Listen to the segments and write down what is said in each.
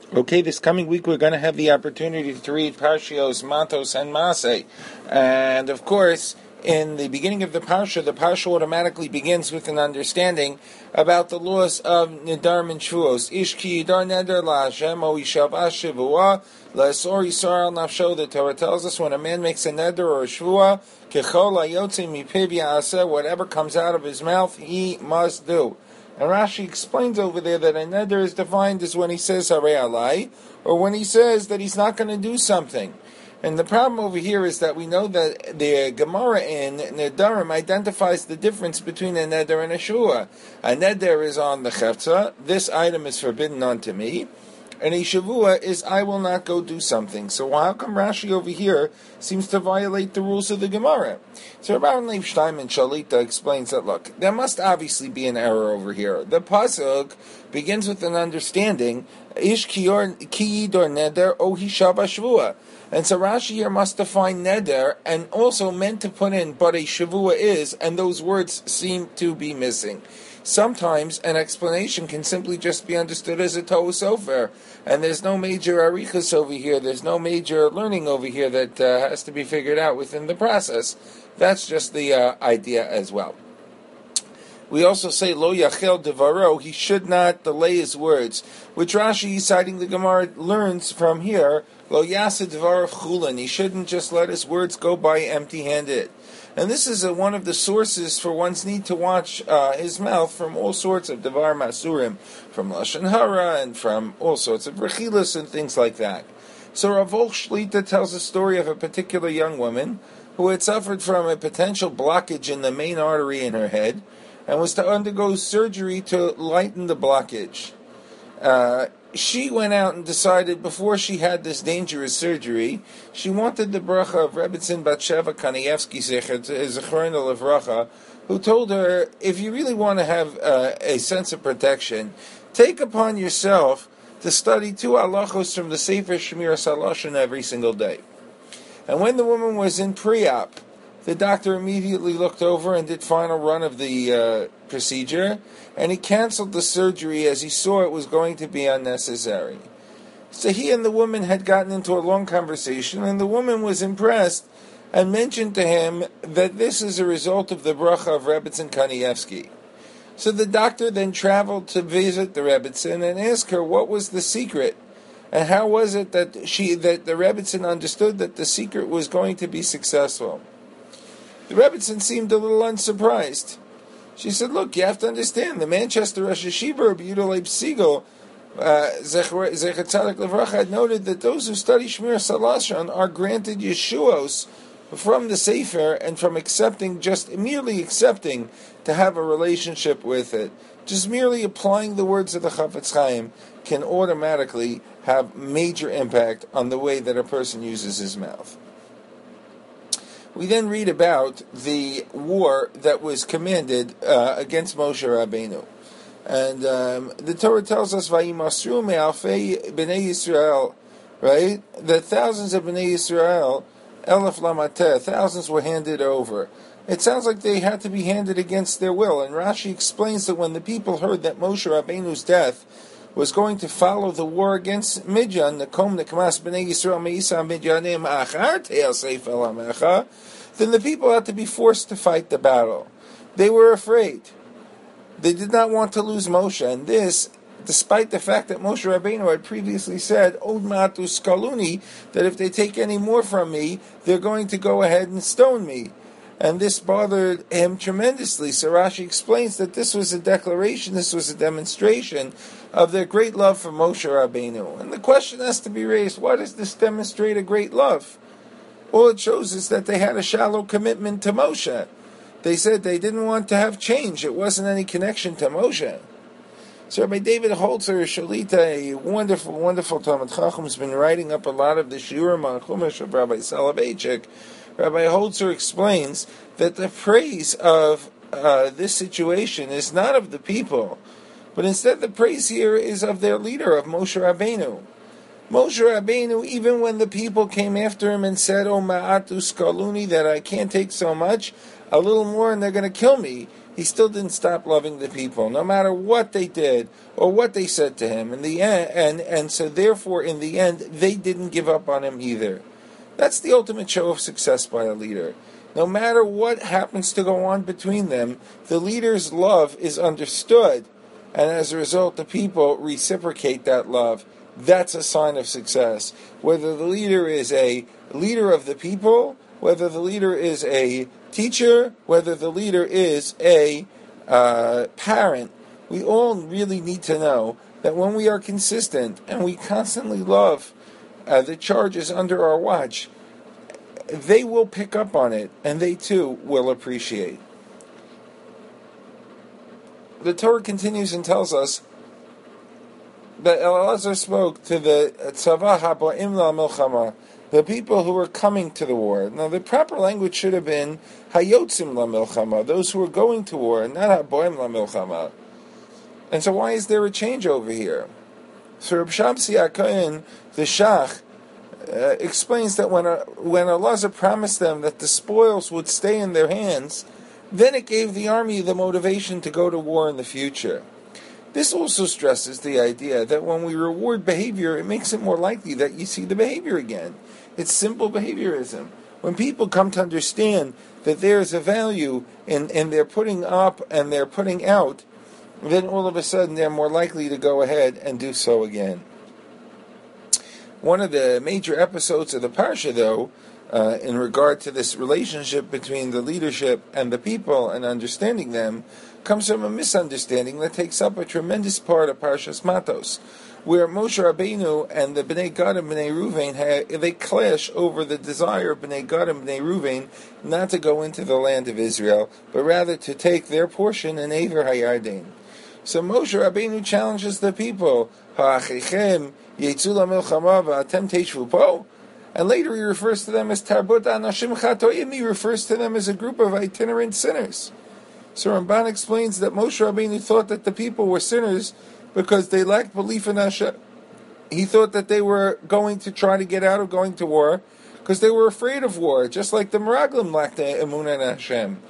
Okay, this coming week we're going to have the opportunity to read Parshios, Matos, and Masei. And of course, in the beginning of the Parsha automatically begins with an understanding about the laws of Nidar and Shvuos. Ish ki yidar neder la'Hashem, o yishav ashivua, la'asor yisar al nafsho. The Torah tells us when a man makes a neder or a shvua, kechol ha'yotze mipiv ya'aseh, whatever comes out of his mouth, he must do. And Rashi explains over there that a neder is defined as when he says harei alai, or when he says that he's not going to do something. And the problem over here is that we know that the Gemara in Nedarim identifies the difference between a neder and a shua. A neder is on the chefza, this item is forbidden unto me, and a shavua is I will not go do something. So how come Rashi over here seems to violate the rules of the Gemara? So Rabbi Leib Steinman Shalita explains that, look, there must obviously be an error over here. The pasuk begins with an understanding, Ish ki yidor neder o hishav shvua. And so Rashi here must define neder and also meant to put in, but a shavua is, and those words seem to be missing. Sometimes an explanation can simply just be understood as a Tohu Sofer, and there's no major arichas over here, there's no major learning over here that has to be figured out within the process. That's just the idea as well. We also say, Lo yachel devaro, he should not delay his words, which Rashi, citing the Gemara, learns from here, Lo yasa devarav chulin, he shouldn't just let his words go by empty-handed. And this is one of the sources for one's need to watch his mouth from all sorts of devar masurim, from lashon hara and from all sorts of rechilas and things like that. So Rav Volch Shlita tells a story of a particular young woman who had suffered from a potential blockage in the main artery in her head and was to undergo surgery to lighten the blockage. She went out and decided before she had this dangerous surgery, she wanted the bracha of Rebbetzin Batsheva Kanievsky Zechron Levracha, who told her, if you really want to have a sense of protection, take upon yourself to study 2 halachos from the Sefer Shmiras HaLashon every single day. And when the woman was in pre-op, the doctor immediately looked over and did final run of the procedure, and he canceled the surgery as he saw it was going to be unnecessary. So he and the woman had gotten into a long conversation, and the woman was impressed and mentioned to him that this is a result of the bracha of Rebbetzin Kanievsky. So the doctor then traveled to visit the Rebbetzin and asked her what was the secret, and how was it that the Rebbetzin understood that the secret was going to be successful. The Rebbetzin seemed a little unsurprised. She said, look, you have to understand, the Manchester Rosh Hashiva, Rabbi Yehuda Leib Siegel, Zecher Tzaddik Levracha, had noted that those who study Shmiras HaLashon are granted Yeshuos from the Sefer and from merely accepting to have a relationship with it. Just merely applying the words of the Chafetz Chaim can automatically have major impact on the way that a person uses his mouth. We then read about the war that was commanded against Moshe Rabbeinu. And the Torah tells us, Vayimasru me'alfei b'nei Yisrael, right? That thousands of b'nei Yisrael, elef lamateh, thousands were handed over. It sounds like they had to be handed against their will. And Rashi explains that when the people heard that Moshe Rabbeinu's death was going to follow the war against Midyan, Nakom Nekmas B'nei Yisrael Me'isa Midyanim Achar Te'el Seif El Hamecha, then the people had to be forced to fight the battle. They were afraid. They did not want to lose Moshe, and this, despite the fact that Moshe Rabbeinu had previously said, Od Ma'atu Skaluni, that if they take any more from me, they're going to go ahead and stone me. And this bothered him tremendously. So Rashi explains that this was a declaration, this was a demonstration of their great love for Moshe Rabbeinu. And the question has to be raised, why does this demonstrate a great love? All it shows is that they had a shallow commitment to Moshe. They said they didn't want to have change. It wasn't any connection to Moshe. So Rabbi David Holzer Shalita, a wonderful, wonderful Talmid Chacham, has been writing up a lot of the Shiurim on Chumash of Rabbi Soloveitchik. Rabbi Holzer explains that the praise of this situation is not of the people, but instead the praise here is of their leader, of Moshe Rabbeinu. Moshe Rabbeinu, even when the people came after him and said, "Oh Ma'atu Skaluni," that I can't take so much, a little more and they're going to kill me, he still didn't stop loving the people, no matter what they did or what they said to him. In the end, and so therefore, in the end, they didn't give up on him either. That's the ultimate show of success by a leader. No matter what happens to go on between them, the leader's love is understood, and as a result, the people reciprocate that love. That's a sign of success. Whether the leader is a leader of the people, whether the leader is a teacher, whether the leader is a parent, we all really need to know that when we are consistent and we constantly love the charges under our watch, they will pick up on it, and they too will appreciate. The Torah continues and tells us that Elazar spoke to the Tzava Haba'im LaMilchama, the people who were coming to the war. Now, the proper language should have been Hayotzim LaMilchama, those who were going to war, not Haba'im LaMilchama. And so why is there a change over here? So Reb Shamsi HaKohen, the Shach, explains that when Elazar promised them that the spoils would stay in their hands, then it gave the army the motivation to go to war in the future. This also stresses the idea that when we reward behavior, it makes it more likely that you see the behavior again. It's simple behaviorism. When people come to understand that there's a value in their putting up and their putting out, then all of a sudden they're more likely to go ahead and do so again. One of the major episodes of the Parsha, though, in regard to this relationship between the leadership and the people and understanding them, comes from a misunderstanding that takes up a tremendous part of Parshas Matos, where Moshe Rabbeinu and the Bnei Gad and Bnei Ruvain, they clash over the desire of Bnei Gad and Bnei Ruvain not to go into the land of Israel, but rather to take their portion in Aver HaYarden. So Moshe Rabbeinu challenges the people, Ha'achechem Yetzu LaMilchama v'atem teishvu po, and later he refers to them as Tarbut Anashim Chatoim. He refers to them as a group of itinerant sinners. So Ramban explains that Moshe Rabbeinu thought that the people were sinners because they lacked belief in Hashem. He thought that they were going to try to get out of going to war because they were afraid of war, just like the Meraglim lacked the emunah in Hashem.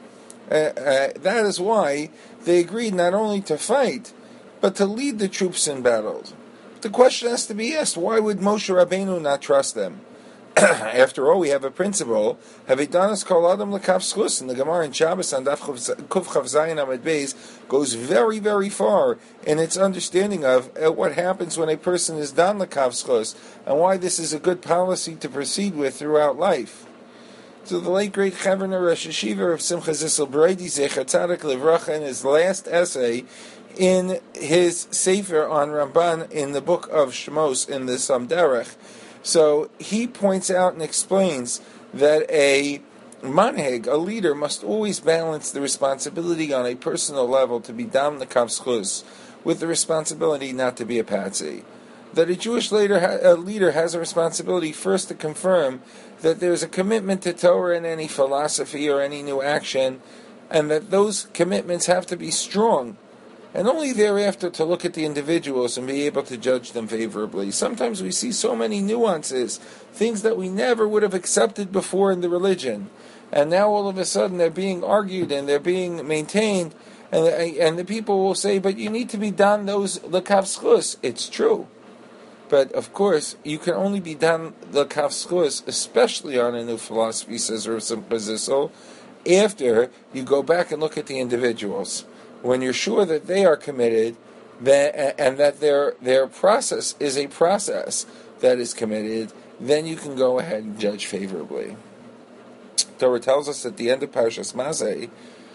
That is why they agreed not only to fight, but to lead the troops in battles. But the question has to be asked, why would Moshe Rabbeinu not trust them? After all, we have a principle. Havidanas kol adam lekaf schus, and the Gemara in Shabbos and Daf Kuf Chav Zayin Amud Beis goes very, very far in its understanding of what happens when a person is dan lekaf schus, and why this is a good policy to proceed with throughout life. So the late great Chavner Rosh Hashiva of Simcha Zissel Brady Zecher Tzadik Livracha, in his last essay in his Sefer on Ramban in the book of Shmos in the Samderech, so he points out and explains that a manheg, a leader, must always balance the responsibility on a personal level to be dam nekav schus with the responsibility not to be a patsy. That a Jewish leader has a responsibility first to confirm that there's a commitment to Torah in any philosophy or any new action, and that those commitments have to be strong, and only thereafter to look at the individuals and be able to judge them favorably. Sometimes we see so many nuances, things that we never would have accepted before in the religion, and now all of a sudden they're being argued and they're being maintained, and the people will say, but you need to be done those lekav schus. It's true. But of course, you can only be done lekav schus, especially on a new philosophy, says Rav Simcha Zissel, after you go back and look at the individuals. When you're sure that they are committed, and that their process is a process that is committed, then you can go ahead and judge favorably. Torah tells us at the end of Parshas Masei,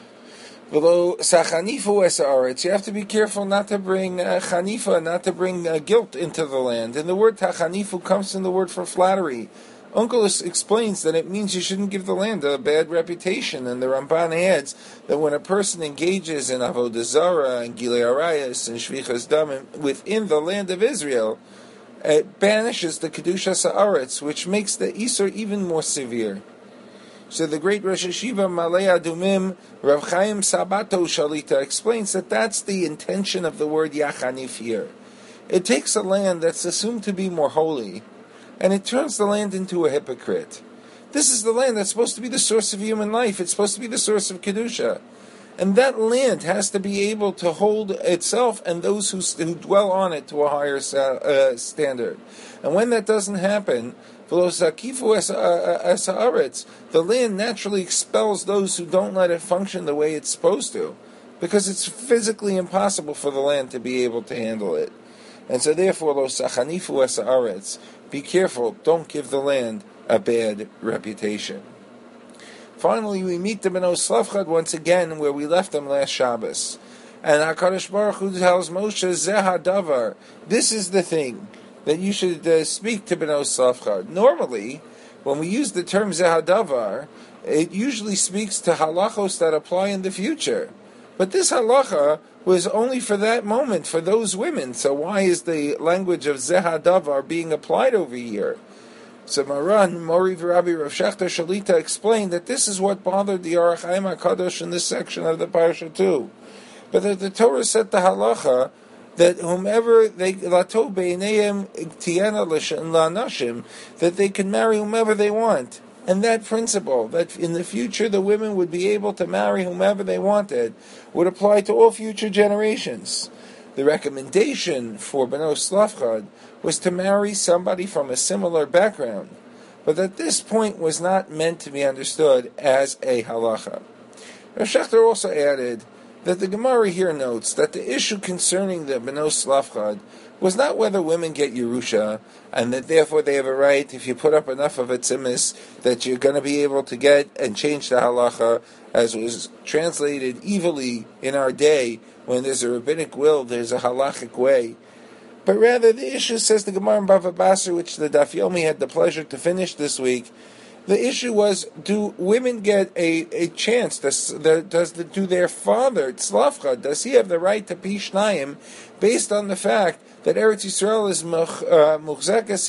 "V'lo sachanifu es haaretz," you have to be careful not to bring chanifa, not to bring guilt into the land. And the word tachanifu comes from the word for flattery. Onkelos explains that it means you shouldn't give the land a bad reputation, and the Ramban adds that when a person engages in avodah zarah and gilei arayos and shvichas damim within the land of Israel, it banishes the kedushas haaretz, which makes the isur even more severe. So the great Rosh Hashiva Malei Adumim Rav Chaim Sabato Shalita explains that that's the intention of the word Yachanif here. It takes a land that's assumed to be more holy, and it turns the land into a hypocrite. This is the land that's supposed to be the source of human life. It's supposed to be the source of Kedusha. And that land has to be able to hold itself and those who dwell on it to a higher standard. And when that doesn't happen, the land naturally expels those who don't let it function the way it's supposed to, because it's physically impossible for the land to be able to handle it. And so therefore, be careful, don't give the land a bad reputation. Finally, we meet the Bnei Slavchad once again where we left them last Shabbos. And HaKadosh Baruch Hu tells Moshe, Zeh HaDavar, this is the thing that you should speak to Bnei Slavchad. Normally, when we use the term Zeh HaDavar, it usually speaks to halachos that apply in the future. But this halacha was only for that moment, for those women. So why is the language of Zeh HaDavar being applied over here? So Maran, Mori Rabbi Rav Shechter Shalita explained that this is what bothered the Orach Chaim HaKadosh in this section of the parsha too. But that the Torah said the halacha that whomever they lato beineim tiena lanashim, that they can marry whomever they want. And that principle, that in the future the women would be able to marry whomever they wanted, would apply to all future generations. The recommendation for Bnei Slavchad was to marry somebody from a similar background, but that this point was not meant to be understood as a halacha. Rav Shechter also added that the Gemara here notes that the issue concerning the Bnei Slavchad was not whether women get Yerusha, and that therefore they have a right, if you put up enough of a tzimis, that you're going to be able to get and change the halacha, as was translated evilly in our day. When there's a rabbinic will, there's a halachic way. But rather, the issue, says the Gemara in Bava Basra, which the Daf Yomi had the pleasure to finish this week, the issue was, do women get a chance? Do their father, Tzlavcha, does he have the right to Pishnayim, based on the fact that Eretz Yisrael is Muchzekas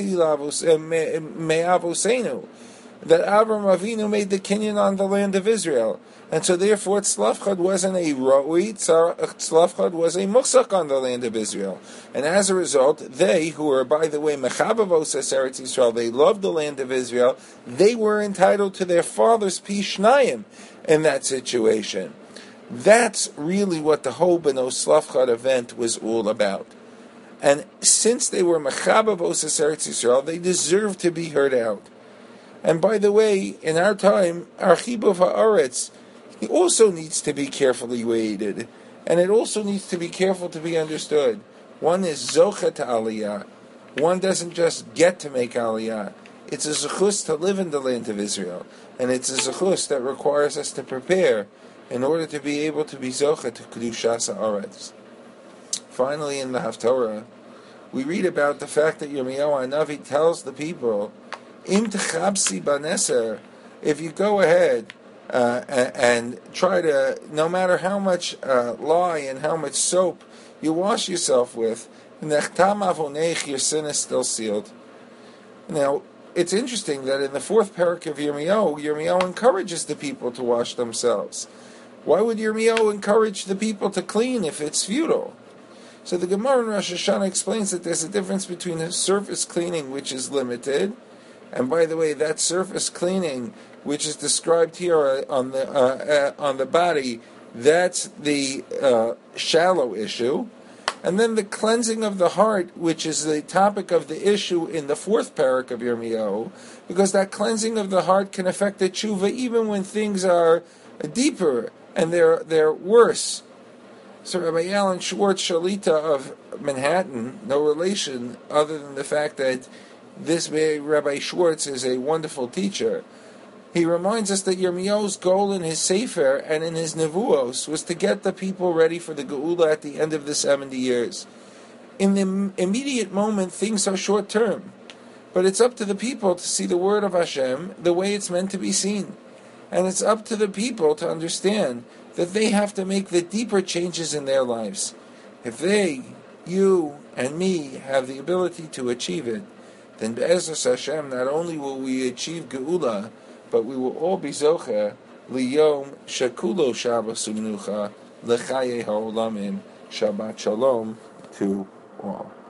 Me'avosenu, that Avram Avinu made the kinyan on the land of Israel. And so therefore Tzlavchad wasn't a Roi, Tzlavchad was a Muchzak on the land of Israel. And as a result, they, who were, by the way, Mechabavos Eretz Yisrael, they loved the land of Israel, they were entitled to their father's Pishnayim in that situation. That's really what the whole Bnei Slavchad event was all about. And since they were Mechabavos Eretz Yisrael, they deserved to be heard out. And by the way, in our time, our Chibuv Haaretz, it also needs to be carefully weighted, and it also needs to be careful to be understood. One is Zocha to Aliyah. One doesn't just get to make Aliyah. It's a zechus to live in the land of Israel, and it's a zechus that requires us to prepare in order to be able to be Zocha to Kedushas Haaretz. Finally, in the Haftorah, we read about the fact that Yirmiyahu HaNavi tells the people, Im techabsi baneser, if you go ahead and try to, no matter how much lye and how much soap you wash yourself with, nechtam avonech, your sin is still sealed. Now, it's interesting that in the fourth parak of Yirmiyahu encourages the people to wash themselves. Why would Yirmiyahu encourage the people to clean if it's futile? So the Gemara in Rosh Hashanah explains that there's a difference between a surface cleaning, which is limited, and by the way, that surface cleaning, which is described here on the body, that's the shallow issue. And then the cleansing of the heart, which is the topic of the issue in the fourth parak of Yirmiyahu, because that cleansing of the heart can affect the tshuva even when things are deeper and they're worse. So Rabbi Alan Schwartz Shalita of Manhattan, no relation other than the fact that this Rabbi Schwartz is a wonderful teacher. He reminds us that Yirmiyahu's goal in his Sefer and in his Nevuos was to get the people ready for the Geula at the end of the 70 years. In the immediate moment, things are short-term. But it's up to the people to see the word of Hashem the way it's meant to be seen. And it's up to the people to understand that they have to make the deeper changes in their lives. If they, you, and me have the ability to achieve it, then Be'ezras Hashem, not only will we achieve Geula, but we will all be Zocher Liyom Shekulo Shabbos U'Menucha L'Chaye Ha'olamim. Shabbat Shalom to all.